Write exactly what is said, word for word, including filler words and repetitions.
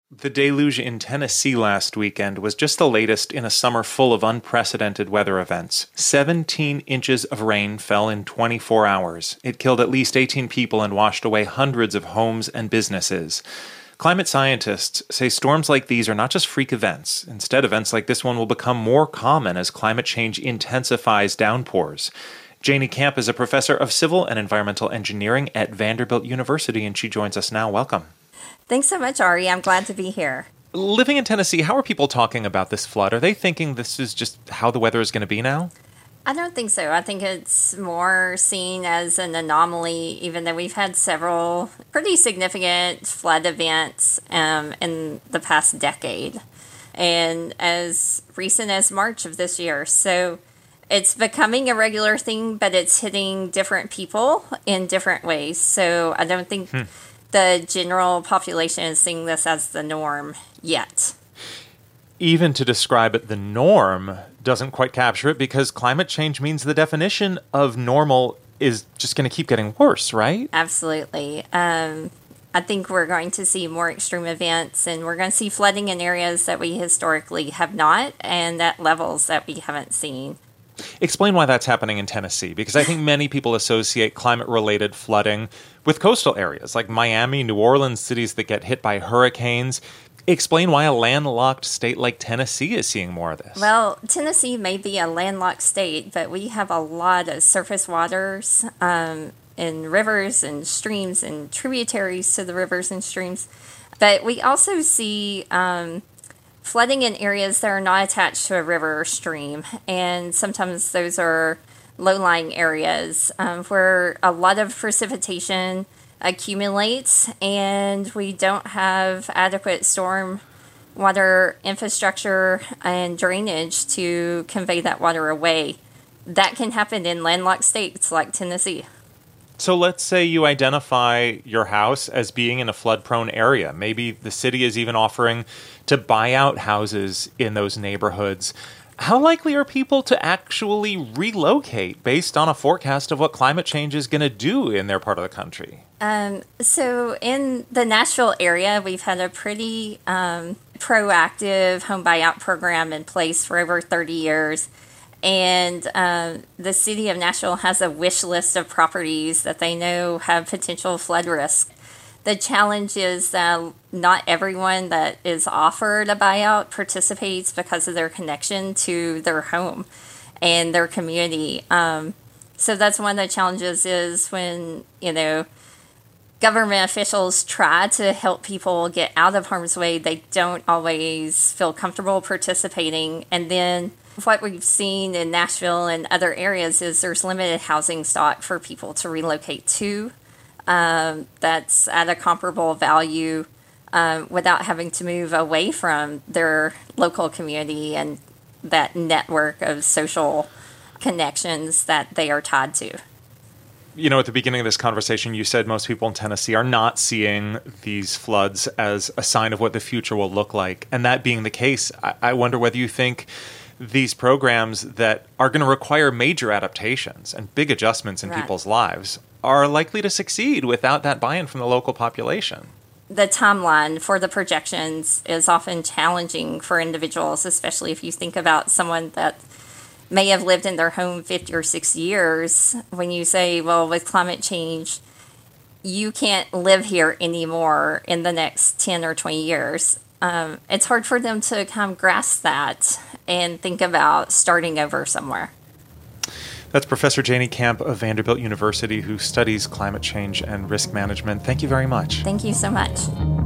The deluge in Tennessee last weekend was just the latest in a summer full of unprecedented weather events. seventeen inches of rain fell in twenty-four hours. It killed at least eighteen people and washed away hundreds of homes and businesses. Climate scientists say storms like these are not just freak events. Instead, events like this one will become more common as climate change intensifies downpours. Janie Camp is a professor of civil and environmental engineering at Vanderbilt University, and she joins us now. Welcome. Thanks so much, Ari. I'm glad to be here. Living in Tennessee, how are people talking about this flood? Are they thinking this is just how the weather is going to be now? I don't think so. I think it's more seen as an anomaly, even though we've had several pretty significant flood events um, in the past decade, and as recent as March of this year. So it's becoming a regular thing, but it's hitting different people in different ways. So I don't think hmm. the general population is seeing this as the norm yet. Even to describe it, the norm doesn't quite capture it, because climate change means the definition of normal is just going to keep getting worse, right? Absolutely. Um, I think we're going to see more extreme events, and we're going to see flooding in areas that we historically have not, and at levels that we haven't seen. Explain why that's happening in Tennessee, because I think many people associate climate-related flooding with coastal areas like Miami, New Orleans, cities that get hit by hurricanes. Explain why a landlocked state like Tennessee is seeing more of this. Well, Tennessee may be a landlocked state, but we have a lot of surface waters um, and rivers and streams and tributaries to the rivers and streams. But we also see um, flooding in areas that are not attached to a river or stream. And sometimes those are low-lying areas um, where a lot of precipitation accumulates, and we don't have adequate storm water infrastructure and drainage to convey that water away. That can happen in landlocked states like Tennessee. So let's say you identify your house as being in a flood-prone area. Maybe the city is even offering to buy out houses in those neighborhoods. How likely are people to actually relocate based on a forecast of what climate change is going to do in their part of the country? Um, so in the Nashville area, we've had a pretty um, proactive home buyout program in place for over thirty years. And um, the city of Nashville has a wish list of properties that they know have potential flood risk. The challenge is that not everyone that is offered a buyout participates because of their connection to their home and their community. Um, so that's one of the challenges is when, you know, government officials try to help people get out of harm's way, they don't always feel comfortable participating. And then what we've seen in Nashville and other areas is there's limited housing stock for people to relocate to. Um, that's at a comparable value um, without having to move away from their local community and that network of social connections that they are tied to. You know, at the beginning of this conversation, you said most people in Tennessee are not seeing these floods as a sign of what the future will look like. And that being the case, I, I wonder whether you think these programs that are going to require major adaptations and big adjustments in right. people's lives are likely to succeed without that buy-in from the local population. The timeline for the projections is often challenging for individuals, especially if you think about someone that may have lived in their home fifty or sixty years. When you say, well, with climate change, you can't live here anymore in the next ten or twenty years. Um, it's hard for them to kind of grasp that and think about starting over somewhere. That's Professor Janie Camp of Vanderbilt University, who studies climate change and risk management. Thank you very much. Thank you so much.